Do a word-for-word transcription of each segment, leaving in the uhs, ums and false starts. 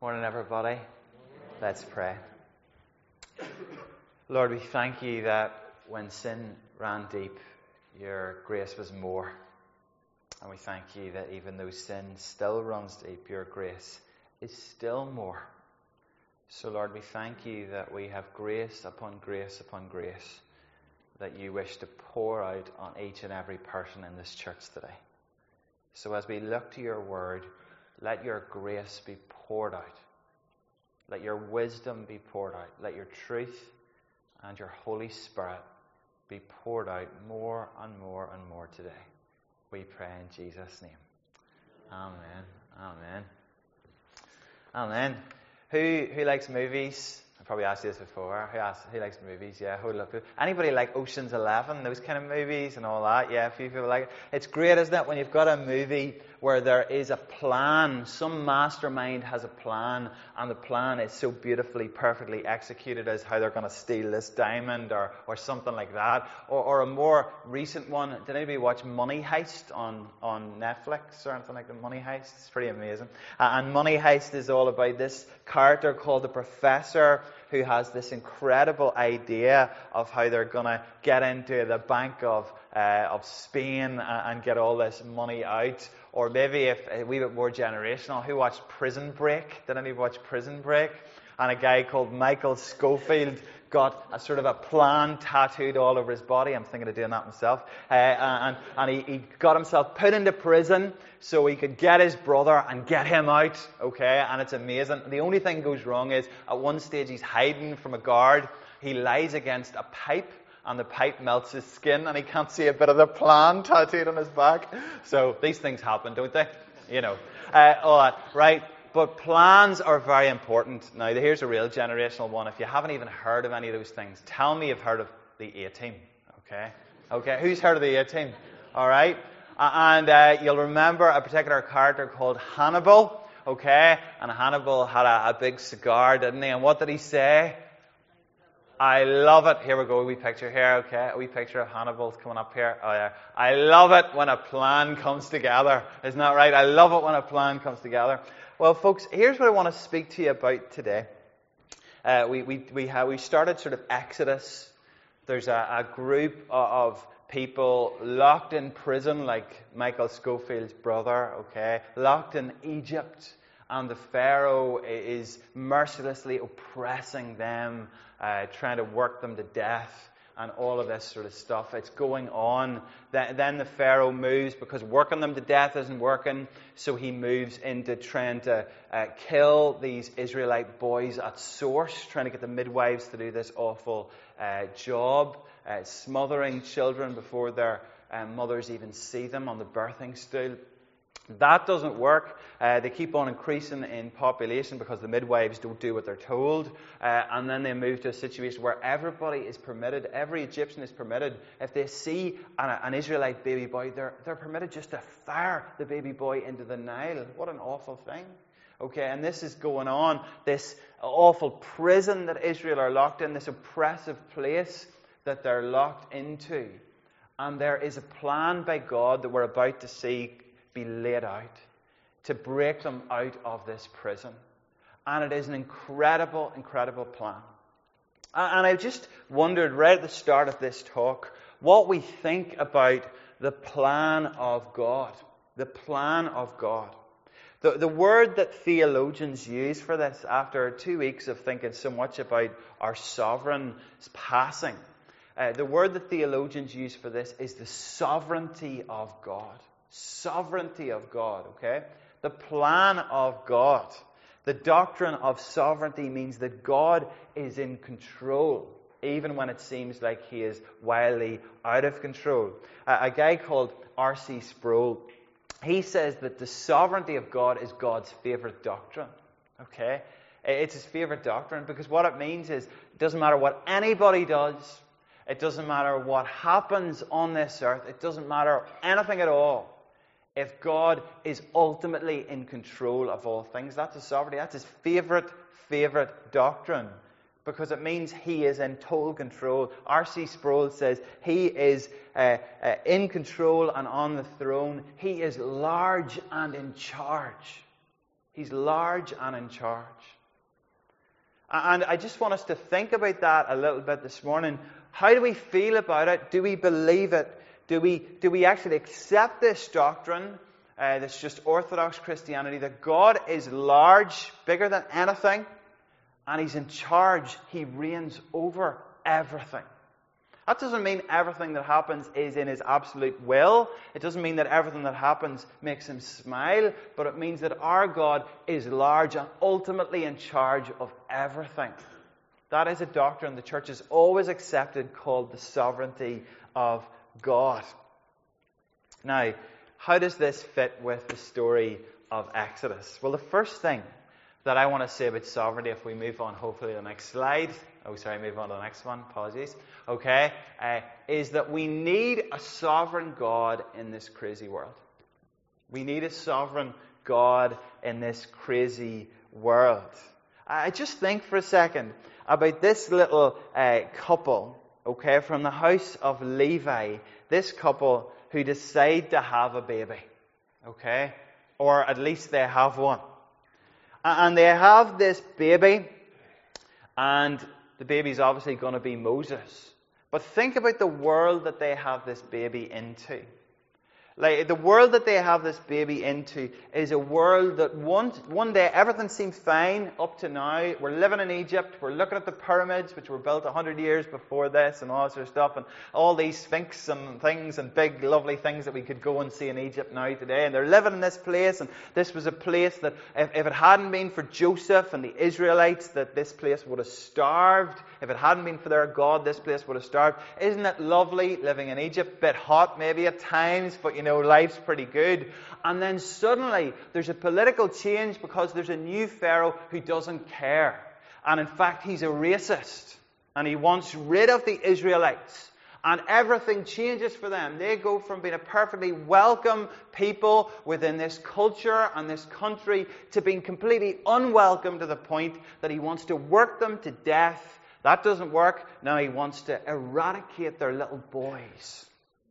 Morning, everybody. Let's pray. Lord, we thank you that when sin ran deep, your grace was more. And we thank you that even though sin still runs deep, your grace is still more. So, Lord, we thank you that we have grace upon grace upon grace that you wish to pour out on each and every person in this church today. So as we look to your word, let your grace be poured out. Let your wisdom be poured out. Let your truth and your Holy Spirit be poured out more and more and more today. We pray in Jesus' name. Amen. Amen. Amen. Who who likes movies? I've probably asked you this before. Who asks, who likes movies? Yeah, hold up. Anybody like Ocean's Eleven, those kind of movies and all that? Yeah, a few people like it. It's great, isn't it, when you've got a movie where there is a plan. Some mastermind has a plan, and the plan is so beautifully, perfectly executed as how they're going to steal this diamond or, or something like that. Or, or a more recent one. Did anybody watch Money Heist on, on Netflix or anything like that? Money Heist? It's pretty amazing. Uh, and Money Heist is all about this character called the Professor, who has this incredible idea of how they're going to get into the Bank of uh, of Spain and, and get all this money out. Or maybe if a wee bit more generational, who watched Prison Break? Did anybody watch Prison Break? And a guy called Michael Scofield got a sort of a plan tattooed all over his body. I'm thinking of doing that myself. Uh, and and he, he got himself put into prison so he could get his brother and get him out. Okay, and it's amazing. The only thing goes wrong is at one stage he's hiding from a guard. He lies against a pipe, and the pipe melts his skin, and he can't see a bit of the plan tattooed on his back. So these things happen, don't they? You know, uh, all that, right? But plans are very important. Now, here's a real generational one. If you haven't even heard of any of those things, tell me you've heard of the A-Team. Okay? Okay, who's heard of the A-Team? All right? Uh, and uh, you'll remember a particular character called Hannibal. Okay? And Hannibal had a, a big cigar, didn't he? And what did he say? I love it. Here we go, a wee picture here, okay? A wee picture of Hannibal's coming up here. Oh, yeah. I love it when a plan comes together. Isn't that right? I love it when a plan comes together. Well, folks, here's what I want to speak to you about today. Uh, we we we have we started sort of Exodus. There's a, a group of people locked in prison, like Michael Scofield's brother, okay, locked in Egypt, and the Pharaoh is mercilessly oppressing them, uh, trying to work them to death. And all of this sort of stuff. It's going on. Then the Pharaoh moves because working them to death isn't working. So he moves into trying to uh, kill these Israelite boys at source, trying to get the midwives to do this awful uh, job, uh, smothering children before their uh, mothers even see them on the birthing stool. That doesn't work. Uh, they keep on increasing in population because the midwives don't do what they're told. Uh, and then they move to a situation where everybody is permitted, every Egyptian is permitted. If they see an, an Israelite baby boy, they're, they're permitted just to fire the baby boy into the Nile. What an awful thing. Okay, and this is going on. This awful prison that Israel are locked in, this oppressive place that they're locked into. And there is a plan by God that we're about to see be laid out to break them out of this prison. And it is an incredible, incredible plan. And I just wondered right at the start of this talk what we think about the plan of God. The plan of God. The, the word that theologians use for this after two weeks of thinking so much about our sovereign passing, uh, the word that theologians use for this is the sovereignty of God. Sovereignty of God, okay? The plan of God. The doctrine of sovereignty means that God is in control, even when it seems like he is wildly out of control. A, a guy called R C Sproul, he says that the sovereignty of God is God's favorite doctrine, okay? It's his favorite doctrine because what it means is it doesn't matter what anybody does, it doesn't matter what happens on this earth, it doesn't matter anything at all. If God is ultimately in control of all things, that's his sovereignty. That's his favorite, favorite doctrine. Because it means he is in total control. R C Sproul says he is uh, uh, in control and on the throne. He is large and in charge. He's large and in charge. And I just want us to think about that a little bit this morning. How do we feel about it? Do we believe it? Do we, do we actually accept this doctrine, uh, that's just Orthodox Christianity, that God is large, bigger than anything, and He's in charge. He reigns over everything. That doesn't mean everything that happens is in His absolute will. It doesn't mean that everything that happens makes Him smile. But it means that our God is large and ultimately in charge of everything. That is a doctrine the church has always accepted, called the sovereignty of God. Now, how does this fit with the story of Exodus? Well, the first thing that I want to say about sovereignty, if we move on hopefully to the next slide, oh sorry, move on to the next one, apologies, okay, uh, is that we need a sovereign God in this crazy world. We need a sovereign God in this crazy world. I just think for a second about this little uh, couple, okay, from the house of Levi, this couple who decide to have a baby, okay, or at least they have one. And they have this baby, and the baby's obviously going to be Moses. But think about the world that they have this baby into. Like, the world that they have this baby into is a world that one, one day everything seemed fine up to now. We're living in Egypt. We're looking at the pyramids, which were built one hundred years before this, and all that sort of stuff, and all these sphinx and things and big, lovely things that we could go and see in Egypt now today. And they're living in this place, and this was a place that, if, if it hadn't been for Joseph and the Israelites, that this place would have starved. If it hadn't been for their God, this place would have starved. Isn't it lovely living in Egypt? Bit hot maybe at times, but you know, life's pretty good. And then suddenly there's a political change because there's a new Pharaoh who doesn't care. And in fact, he's a racist. And he wants rid of the Israelites. And everything changes for them. They go from being a perfectly welcome people within this culture and this country to being completely unwelcome, to the point that he wants to work them to death. That doesn't work. Now he wants to eradicate their little boys.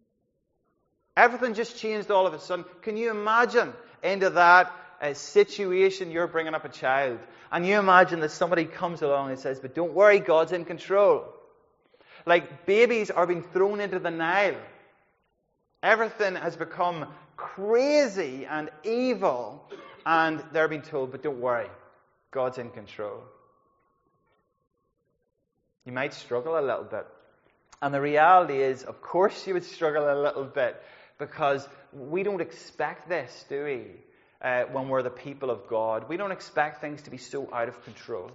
Everything just changed all of a sudden. Can you imagine into that uh, situation? You're bringing up a child, and you imagine that somebody comes along and says, but don't worry, God's in control. Like, babies are being thrown into the Nile. Everything has become crazy and evil, and they're being told, but don't worry, God's in control. You might struggle a little bit. And the reality is, of course you would struggle a little bit, because we don't expect this, do we? Uh, when we're the people of God. We don't expect things to be so out of control.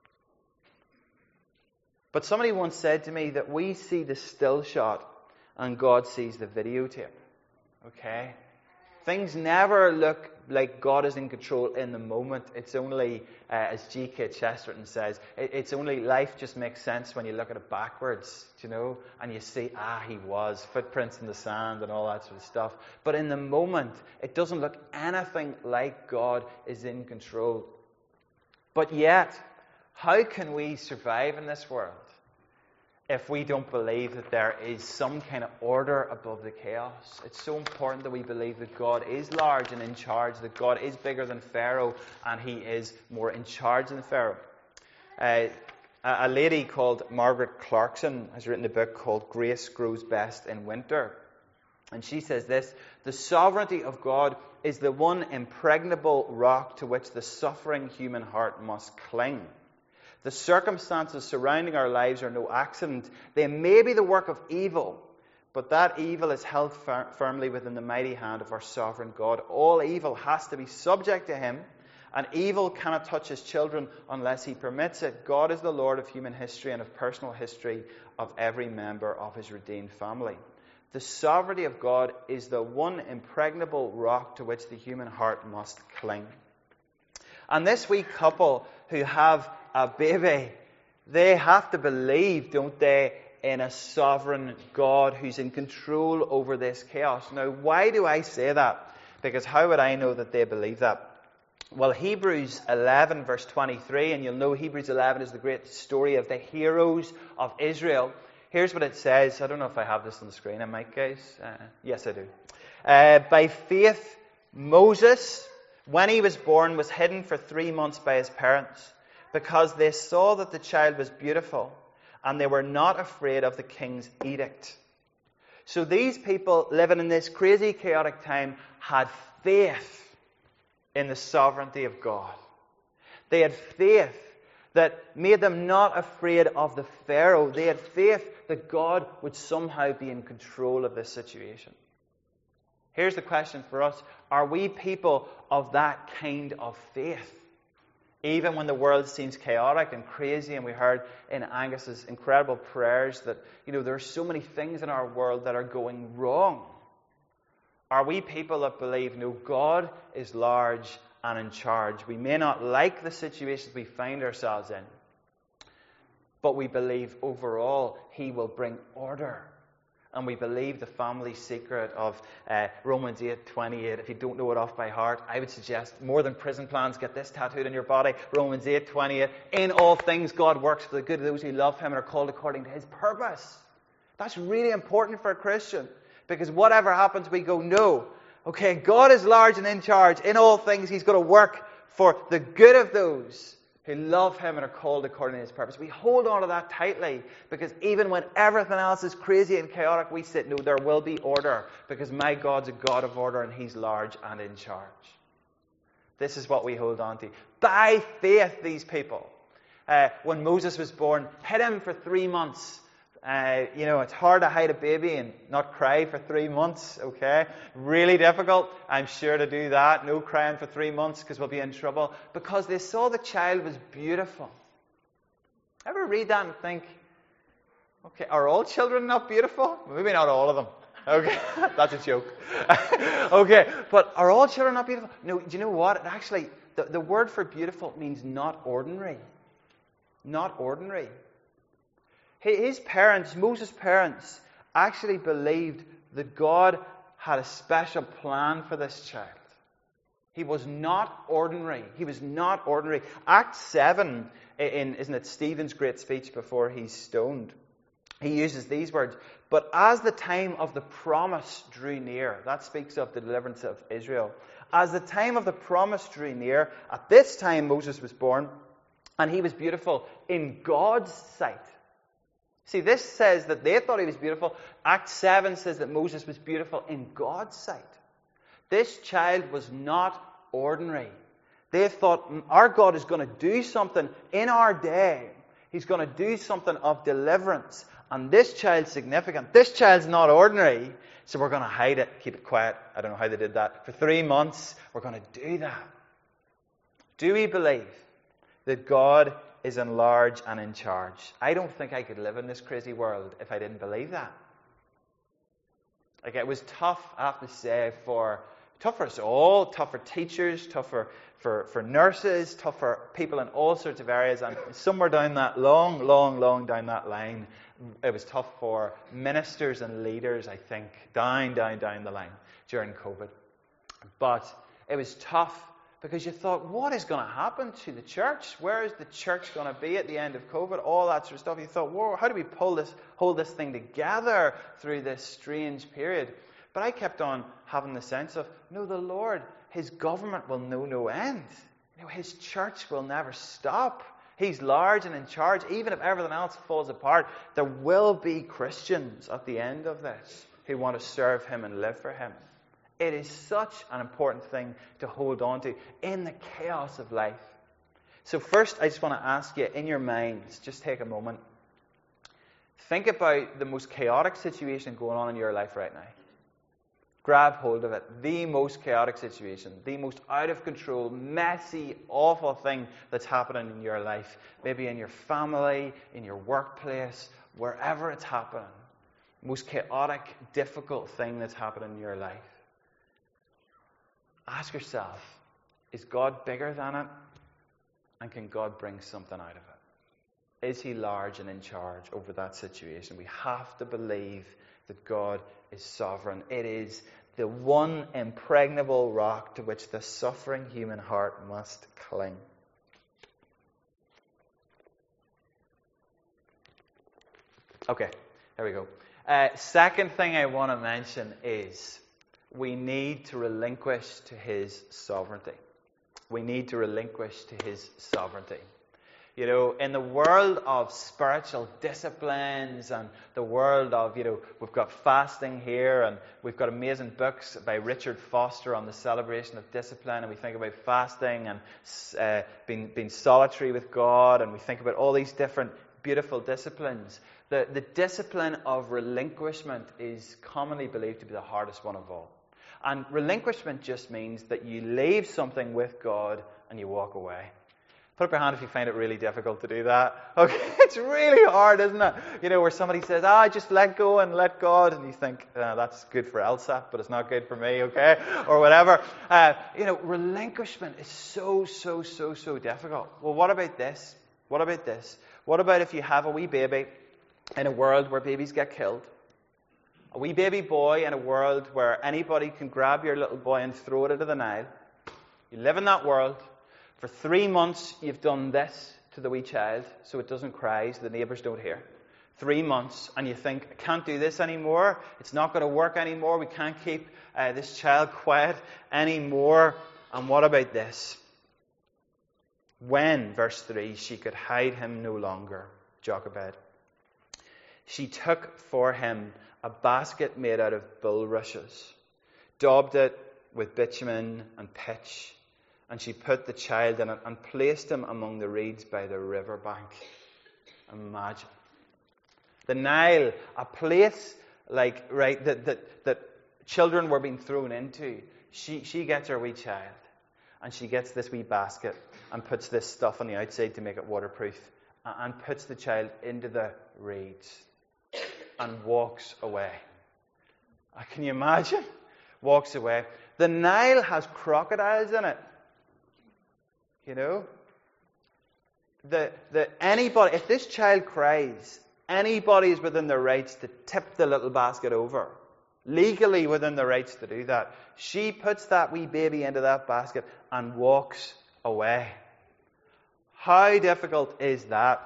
But somebody once said to me that we see the still shot and God sees the videotape. Okay? Things never look like God is in control in the moment. It's only, uh, as G K Chesterton says, it, it's only, life just makes sense when you look at it backwards, you know, and you see, ah, he was, footprints in the sand and all that sort of stuff. But in the moment, it doesn't look anything like God is in control. But yet, how can we survive in this world if we don't believe that there is some kind of order above the chaos? It's so important that we believe that God is large and in charge, that God is bigger than Pharaoh, and he is more in charge than Pharaoh. Uh, a lady called Margaret Clarkson has written a book called Grace Grows Best in Winter. And she says this: the sovereignty of God is the one impregnable rock to which the suffering human heart must cling. The circumstances surrounding our lives are no accident. They may be the work of evil, but that evil is held fir- firmly within the mighty hand of our sovereign God. All evil has to be subject to him, and evil cannot touch his children unless he permits it. God is the Lord of human history and of personal history of every member of his redeemed family. The sovereignty of God is the one impregnable rock to which the human heart must cling. And this wee couple who have a baby, they have to believe, don't they, in a sovereign God who's in control over this chaos. Now, why do I say that? Because how would I know that they believe that? Well, Hebrews eleven, verse twenty-three, and you'll know Hebrews eleven is the great story of the heroes of Israel. Here's what it says. I don't know if I have this on the screen. I might, guys. Uh, yes, I do. Uh, by faith, Moses, when he was born, was hidden for three months by his parents, because they saw that the child was beautiful, and they were not afraid of the king's edict. So these people living in this crazy, chaotic time had faith in the sovereignty of God. They had faith that made them not afraid of the Pharaoh. They had faith that God would somehow be in control of this situation. Here's the question for us. Are we people of that kind of faith? Even when the world seems chaotic and crazy, and we heard in Angus's incredible prayers that, you know, there are so many things in our world that are going wrong. Are we people that believe, no, God is large and in charge? We may not like the situations we find ourselves in, but we believe overall He will bring order. And we believe the family secret of uh, Romans eight twenty-eight. If you don't know it off by heart, I would suggest more than prison plans, get this tattooed on your body. Romans eight twenty-eight. In all things God works for the good of those who love Him and are called according to His purpose. That's really important for a Christian. Because whatever happens, we go, no. Okay, God is large and in charge. In all things, He's going to work for the good of those who love Him and are called according to His purpose. We hold on to that tightly, because even when everything else is crazy and chaotic, we say, no, there will be order, because my God's a God of order and He's large and in charge. This is what we hold on to. By faith, these people, uh, when Moses was born, hid him for three months. Uh, you know, it's hard to hide a baby and not cry for three months, okay? Really difficult, I'm sure, to do that. No crying for three months because we'll be in trouble. Because they saw the child was beautiful. Ever read that and think, okay, are all children not beautiful? Maybe not all of them. Okay, that's a joke. Okay, but are all children not beautiful? No, do you know what? It actually, the, the word for beautiful means not ordinary. Not ordinary. His parents, Moses' parents, actually believed that God had a special plan for this child. He was not ordinary. He was not ordinary. Acts seven, in, isn't it Stephen's great speech before he's stoned? He uses these words, but as the time of the promise drew near, that speaks of the deliverance of Israel. As the time of the promise drew near, at this time Moses was born, and he was beautiful in God's sight. See, this says that they thought he was beautiful. Acts seven says that Moses was beautiful in God's sight. This child was not ordinary. They thought, our God is going to do something in our day. He's going to do something of deliverance. And this child's significant. This child's not ordinary. So we're going to hide it, keep it quiet. I don't know how they did that. For three months, we're going to do that. Do we believe that God is in large and in charge? I don't think I could live in this crazy world if I didn't believe that. Like, it was tough, I have to say, for tough for us all, tough for teachers, tough for, for, for nurses, tough for people in all sorts of areas, and somewhere down that long, long, long down that line, it was tough for ministers and leaders, I think, down, down, down the line during COVID. But it was tough because you thought, what is going to happen to the church? Where is the church going to be at the end of COVID? All that sort of stuff. You thought, whoa, how do we pull this, hold this thing together through this strange period? But I kept on having the sense of, no, the Lord, His government will know no end. You know, His church will never stop. He's large and in charge. Even if everything else falls apart, there will be Christians at the end of this who want to serve Him and live for Him. It is such an important thing to hold on to in the chaos of life. So first, I just want to ask you, in your minds, just take a moment. Think about the most chaotic situation going on in your life right now. Grab hold of it. The most chaotic situation, the most out of control, messy, awful thing that's happening in your life. Maybe in your family, in your workplace, wherever it's happening. Most chaotic, difficult thing that's happening in your life. Ask yourself, is God bigger than it? And can God bring something out of it? Is He large and in charge over that situation? We have to believe that God is sovereign. It is the one impregnable rock to which the suffering human heart must cling. Okay, there we go. Uh, second thing I want to mention is we need to relinquish to His sovereignty. we need to relinquish to his sovereignty. You know, in the world of spiritual disciplines and the world of, you know, we've got fasting here and we've got amazing books by Richard Foster on the celebration of discipline, and we think about fasting and uh, being, being solitary with God, and we think about all these different beautiful disciplines. The, the discipline of relinquishment is commonly believed to be the hardest one of all. And relinquishment just means that you leave something with God and you walk away. Put up your hand if you find it really difficult to do that. Okay, it's really hard, isn't it? You know, where somebody says, ah, just let go and let God. And you think, uh, that's good for Elsa, but it's not good for me, okay? Or whatever. Uh, you know, relinquishment is so, so, so, so difficult. Well, what about this? What about this? What about if you have a wee baby in a world where babies get killed? A wee baby boy in a world where anybody can grab your little boy and throw it into the Nile. You live in that world. For three months, you've done this to the wee child so it doesn't cry, so the neighbours don't hear. Three months, and you think, I can't do this anymore. It's not going to work anymore. We can't keep uh, this child quiet anymore. And what about this? When, verse three, she could hide him no longer, Jochebed, she took for him a basket made out of bulrushes, daubed it with bitumen and pitch, and she put the child in it and placed him among the reeds by the river bank. Imagine. The Nile, a place like, right, that, that, that children were being thrown into. She, she gets her wee child, and she gets this wee basket and puts this stuff on the outside to make it waterproof, and puts the child into the reeds and walks away. Can you imagine? Walks away. The Nile has crocodiles in it. You know, the, the, anybody, if this child cries, anybody is within their rights to tip the little basket over. Legally within their rights to do that. She puts that wee baby into that basket and walks away. How difficult is that?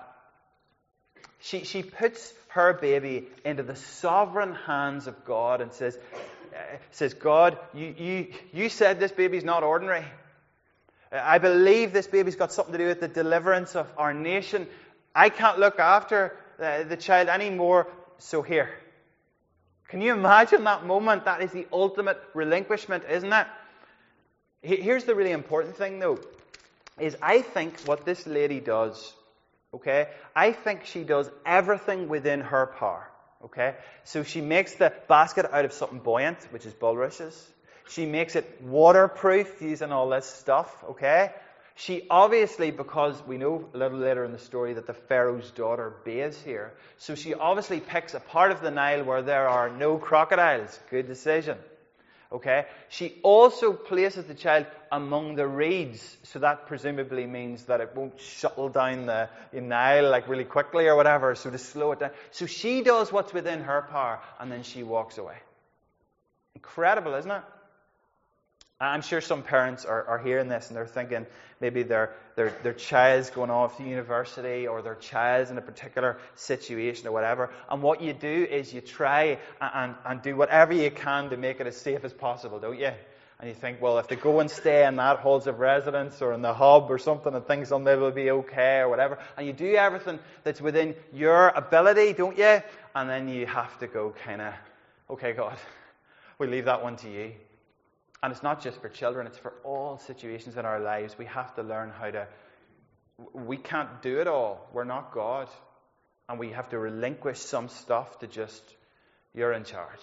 She, she puts her baby into the sovereign hands of God and says, uh, says God, you, you, you said this baby's not ordinary. I believe this baby's got something to do with the deliverance of our nation. I can't look after uh, the child anymore, so here. Can you imagine that moment? That is the ultimate relinquishment, isn't it? Here's the really important thing, though, is I think what this lady does, okay, I think she does everything within her power, okay? So she makes the basket out of something buoyant, which is bulrushes. She makes it waterproof using all this stuff, okay? She obviously, because we know a little later in the story that the Pharaoh's daughter bathes here, so she obviously picks a part of the Nile where there are no crocodiles. Good decision, okay? She also places the child among the reeds, so that presumably means that it won't shuttle down the Nile like really quickly or whatever, so to slow it down. So she does what's within her power, and then she walks away. Incredible, isn't it? I'm sure some parents are, are hearing this and they're thinking maybe their, their, their child's going off to university or their child's in a particular situation or whatever. And what you do is you try and, and do whatever you can to make it as safe as possible, don't you? And you think, well, if they go and stay in that halls of residence or in the hub or something and things will maybe be okay or whatever. And you do everything that's within your ability, don't you? And then you have to go kind of, okay, God, we leave that one to you. And it's not just for children, it's for all situations in our lives. We have to learn how to, we can't do it all. We're not God. And we have to relinquish some stuff to just, you're in charge.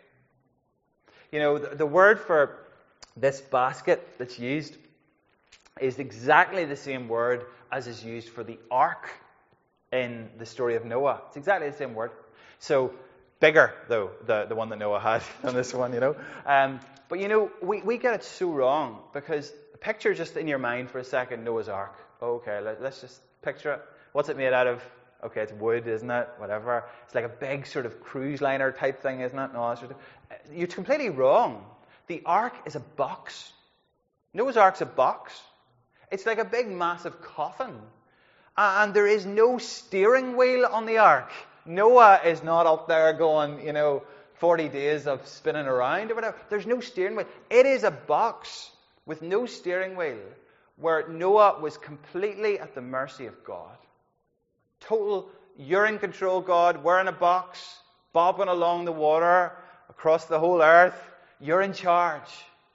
You know, the, the word for this basket that's used is exactly the same word as is used for the ark in the story of Noah. It's exactly the same word. So, bigger, though, the, the one that Noah had than this one, you know. Um, but, you know, we, we get it so wrong because picture just in your mind for a second Noah's Ark. Okay, let, let's just picture it. What's it made out of? Okay, it's wood, isn't it? Whatever. It's like a big sort of cruise liner type thing, isn't it? No, sort of, you're completely wrong. The Ark is a box. Noah's Ark's a box. It's like a big, massive coffin. And there is no steering wheel on the Ark. Noah is not up there going, you know, forty days of spinning around or whatever. There's no steering wheel. It is a box with no steering wheel where Noah was completely at the mercy of God. Total, you're in control, God. We're in a box, bobbing along the water, across the whole earth. You're in charge.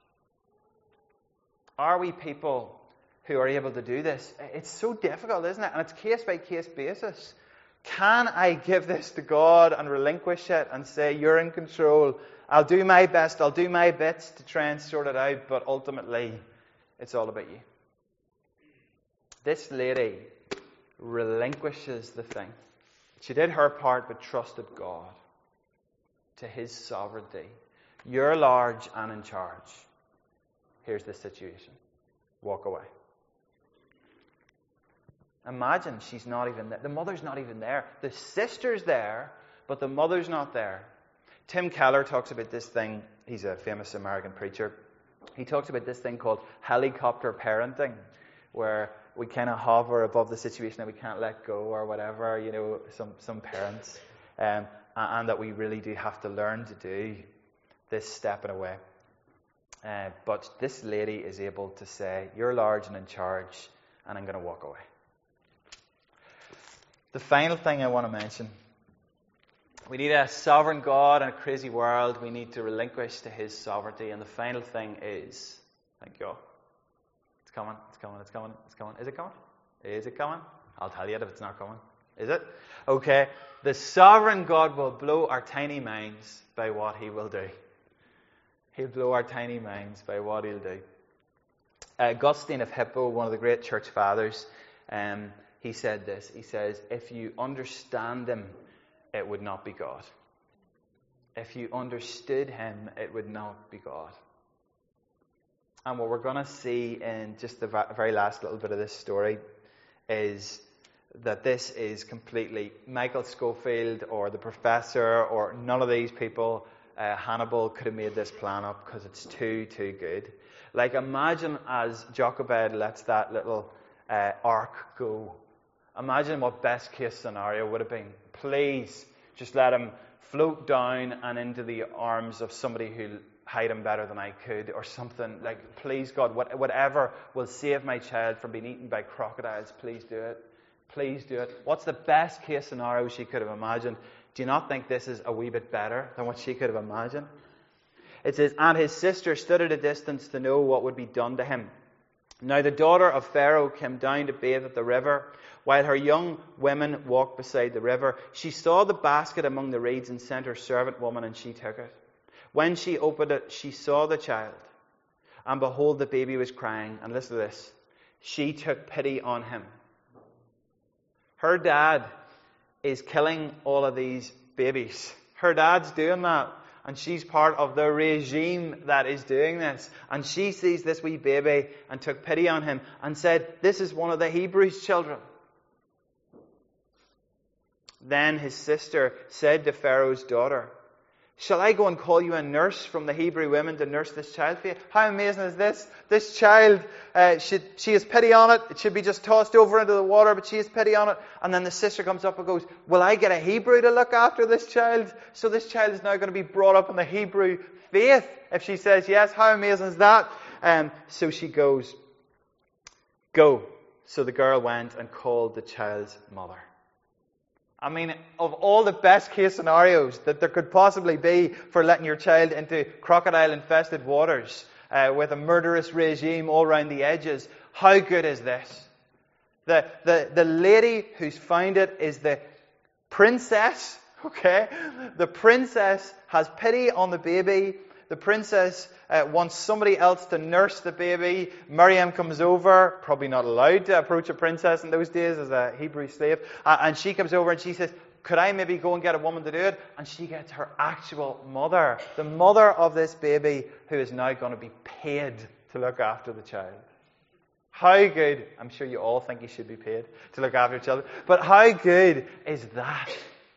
Are we people who are able to do this? It's so difficult, isn't it? And it's case by case basis. Can I give this to God and relinquish it and say, you're in control? I'll do my best. I'll do my bits to try and sort it out. But ultimately, it's all about you. This lady relinquishes the thing. She did her part, but trusted God to His sovereignty. You're large and in charge. Here's the situation. Walk away. Imagine she's not even there. The mother's not even there. The sister's there, but the mother's not there. Tim Keller talks about this thing. He's a famous American preacher. He talks about this thing called helicopter parenting, where we kind of hover above the situation that we can't let go or whatever, you know, some, some parents. Um, and that we really do have to learn to do this stepping away. Uh, but this lady is able to say, you're large and in charge, and I'm going to walk away. The final thing I want to mention, we need a sovereign God in a crazy world. We need to relinquish to His sovereignty. And the final thing is, thank you. It's coming, it's coming, it's coming, it's coming. Is it coming? Is it coming? I'll tell you it if it's not coming. Is it? Okay. The sovereign God will blow our tiny minds by what He will do. He'll blow our tiny minds by what He'll do. Uh, Augustine of Hippo, one of the great church fathers, um, he said this. He says, if you understand Him, it would not be God. If you understood Him, it would not be God. And what we're going to see in just the very last little bit of this story is that this is completely Michael Scofield or the professor or none of these people. Uh, Hannibal could have made this plan up because it's too, too good. Like, imagine as Jochebed lets that little uh, ark go. Imagine what best case scenario would have been. Please, just let him float down and into the arms of somebody who'll hide him better than I could, or something. Like, please, God, what, whatever will save my child from being eaten by crocodiles, please do it. Please do it. What's the best case scenario she could have imagined? Do you not think this is a wee bit better than what she could have imagined? It says, and his sister stood at a distance to know what would be done to him. Now the daughter of Pharaoh came down to bathe at the river. While her young women walked beside the river, she saw the basket among the reeds and sent her servant woman, and she took it. When she opened it, she saw the child. And behold, the baby was crying. And listen to this. She took pity on him. Her dad is killing all of these babies. Her dad's doing that. And she's part of the regime that is doing this. And she sees this wee baby and took pity on him and said, this is one of the Hebrews' children. Then his sister said to Pharaoh's daughter, shall I go and call you a nurse from the Hebrew women to nurse this child for you? How amazing is this? This child, uh, she, she has pity on it. It should be just tossed over into the water, but she has pity on it. And then the sister comes up and goes, will I get a Hebrew to look after this child? So this child is now going to be brought up in the Hebrew faith. If she says yes, how amazing is that? Um, so she goes, go. So the girl went and called the child's mother. I mean, of all the best case scenarios that there could possibly be for letting your child into crocodile-infested waters uh, with a murderous regime all around the edges, how good is this? The, the, the lady who's found it is the princess, okay? The princess has pity on the baby. The princess uh, wants somebody else to nurse the baby. Miriam comes over, probably not allowed to approach a princess in those days as a Hebrew slave. Uh, and she comes over and she says, could I maybe go and get a woman to do it? And she gets her actual mother, the mother of this baby, who is now going to be paid to look after the child. How good, I'm sure you all think you should be paid to look after children, but how good is that?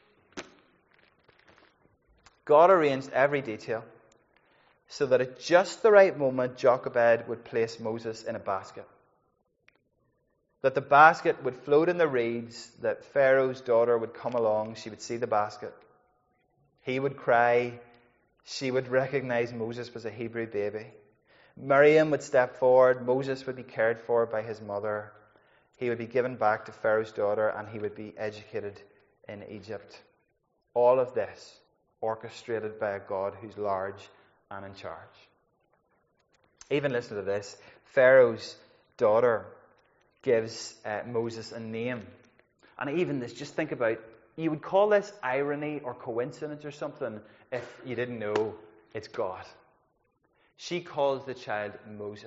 God arranged every detail so that at just the right moment, Jochebed would place Moses in a basket. That the basket would float in the reeds, that Pharaoh's daughter would come along, she would see the basket. He would cry, she would recognize Moses was a Hebrew baby. Miriam would step forward. Moses would be cared for by his mother. He would be given back to Pharaoh's daughter, and he would be educated in Egypt. All of this orchestrated by a God who's large and in charge. Even listen to this. Pharaoh's daughter gives uh, Moses a name. And even this, just think about, you would call this irony or coincidence or something if you didn't know it's God. She calls the child Moses.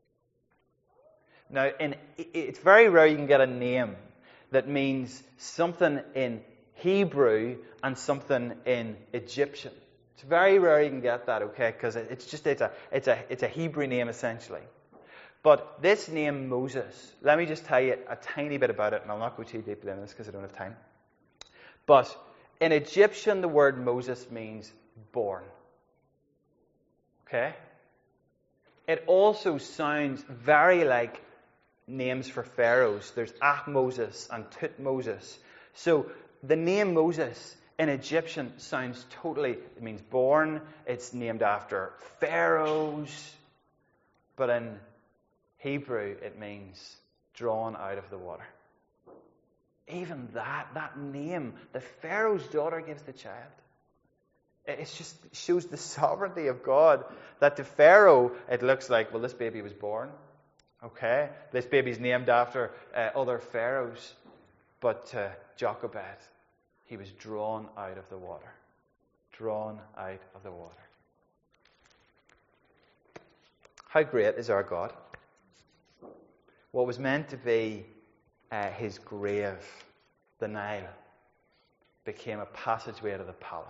Now, in, it's very rare you can get a name that means something in Hebrew and something in Egyptian. It's very rare you can get that, okay? Because it's just it's a it's a it's a Hebrew name essentially. But this name Moses, let me just tell you a tiny bit about it, and I'll not go too deeply into this because I don't have time. But in Egyptian, the word Moses means born. Okay? It also sounds very like names for pharaohs. There's Ahmoses and Tutmoses. So the name Moses in Egyptian sounds totally, it means born, it's named after pharaohs. But in Hebrew, it means drawn out of the water. Even that, that name, the Pharaoh's daughter gives the child. It just shows the sovereignty of God. That to Pharaoh, it looks like, well, this baby was born. Okay? This baby's named after uh, other pharaohs. But to Jochebed, he was drawn out of the water. Drawn out of the water. How great is our God? What was meant to be uh, his grave, the Nile, became a passageway to the palace.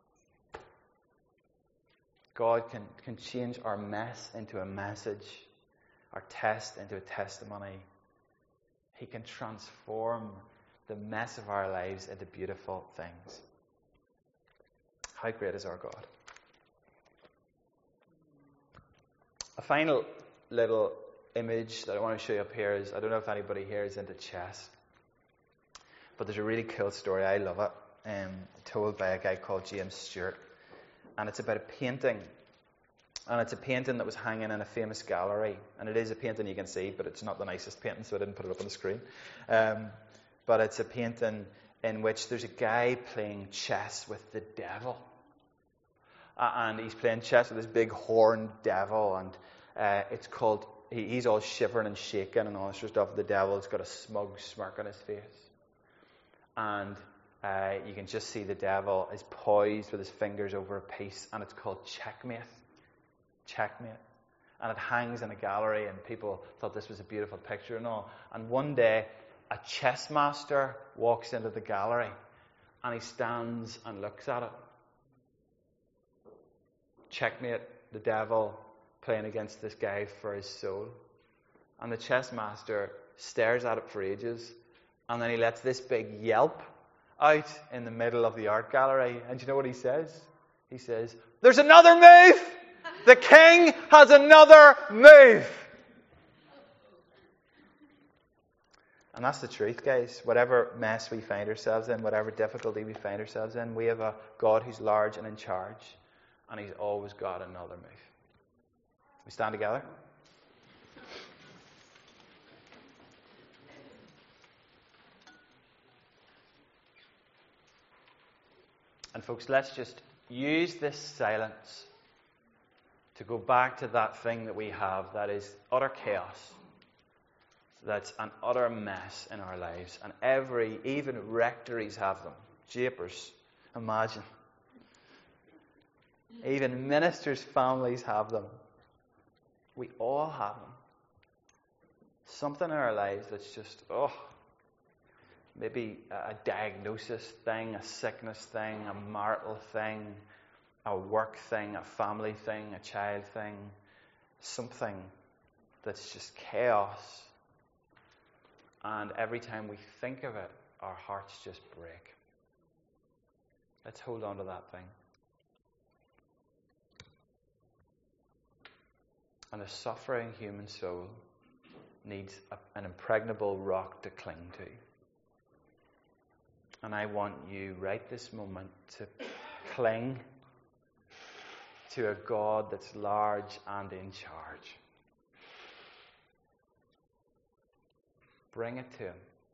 God can, can change our mess into a message, our test into a testimony. He can transform the mess of our lives into beautiful things. How great is our God? A final little image that I want to show you up here is, I don't know if anybody here is into chess, but there's a really cool story. I love it. Um, told by a guy called James Stewart. And it's about a painting. And it's a painting that was hanging in a famous gallery. And it is a painting you can see, but it's not the nicest painting, so I didn't put it up on the screen. Um, but it's a painting in which there's a guy playing chess with the devil. Uh, and he's playing chess with this big horned devil. And uh, it's called, he, he's all shivering and shaking and all this sort of stuff. The devil's got a smug smirk on his face. And Uh, you can just see the devil is poised with his fingers over a piece, and it's called Checkmate. Checkmate. And it hangs in a gallery, and people thought this was a beautiful picture and all. And one day, a chess master walks into the gallery, and he stands and looks at it. Checkmate, the devil playing against this guy for his soul. And the chess master stares at it for ages, and then he lets this big yelp out in the middle of the art gallery. And you know what he says? He says, "There's another move! The king has another move!" And that's the truth, guys. Whatever mess we find ourselves in, whatever difficulty we find ourselves in, we have a God who's large and in charge. And he's always got another move. We stand together. And folks, let's just use this silence to go back to that thing that we have that is utter chaos. That's an utter mess in our lives. And every, even rectories have them. Japers, imagine. Even ministers' families have them. We all have them. Something in our lives that's just, oh, maybe a diagnosis thing, a sickness thing, a marital thing, a work thing, a family thing, a child thing. Something that's just chaos. And every time we think of it, our hearts just break. Let's hold on to that thing. And the suffering human soul needs a, an impregnable rock to cling to. And I want you right this moment to cling to a God that's large and in charge. Bring it to him.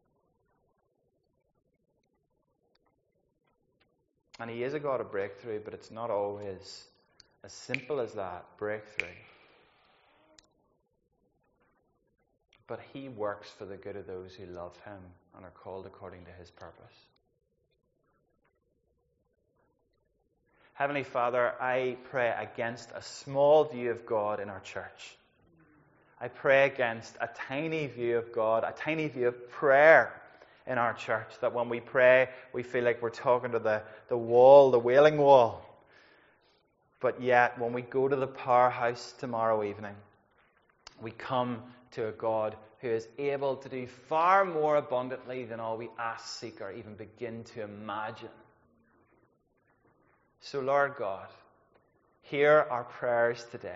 And he is a God of breakthrough, but it's not always as simple as that, breakthrough. But he works for the good of those who love him and are called according to his purpose. Heavenly Father, I pray against a small view of God in our church. I pray against a tiny view of God, a tiny view of prayer in our church, that when we pray, we feel like we're talking to the, the wall, the Wailing Wall. But yet, when we go to the powerhouse tomorrow evening, we come to a God who is able to do far more abundantly than all we ask, seek, or even begin to imagine. So, Lord God, hear our prayers today.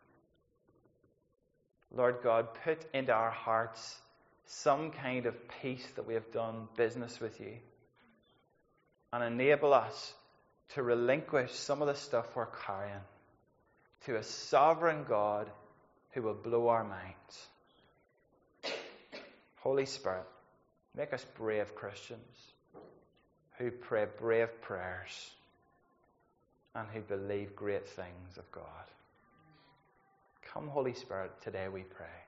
Lord God, put into our hearts some kind of peace that we have done business with you, and enable us to relinquish some of the stuff we're carrying to a sovereign God who will blow our minds. Holy Spirit, make us brave Christians who pray brave prayers and who believe great things of God. Come, Holy Spirit, today we pray.